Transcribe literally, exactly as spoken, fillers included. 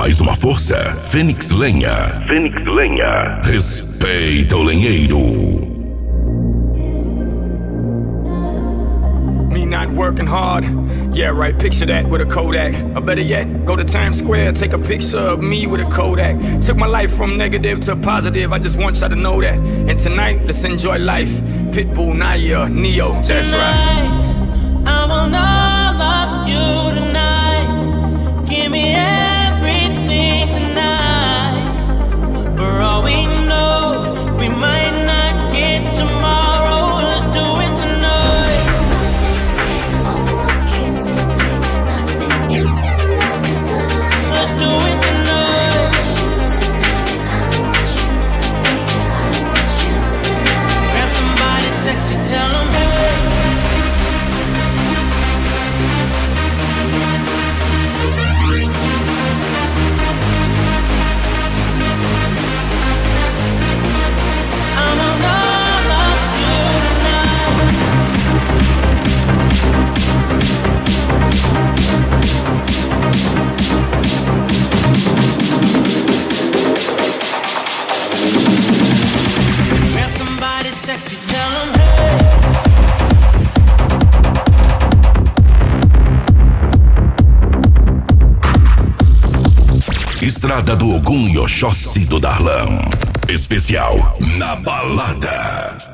mais uma força. Fênix Lenha. Fênix Lenha. Respeita o lenheiro. Me not working hard. Yeah, right, picture that with a Kodak. Or better yet, go to Times Square, take a picture of me with a Kodak. Took my life from negative to positive, I just want y'all to know that. And tonight, let's enjoy life. Pitbull, Naya, Neo, that's right. I will not love you tonight. Give me everything tonight. For all we know, we might not get tomorrow. Let's do it tonight. Let's do it tonight. Grab somebody sexy, tell them hey. Estrada do Ogum e Oxóssi do Darlan. Especial Na Balada.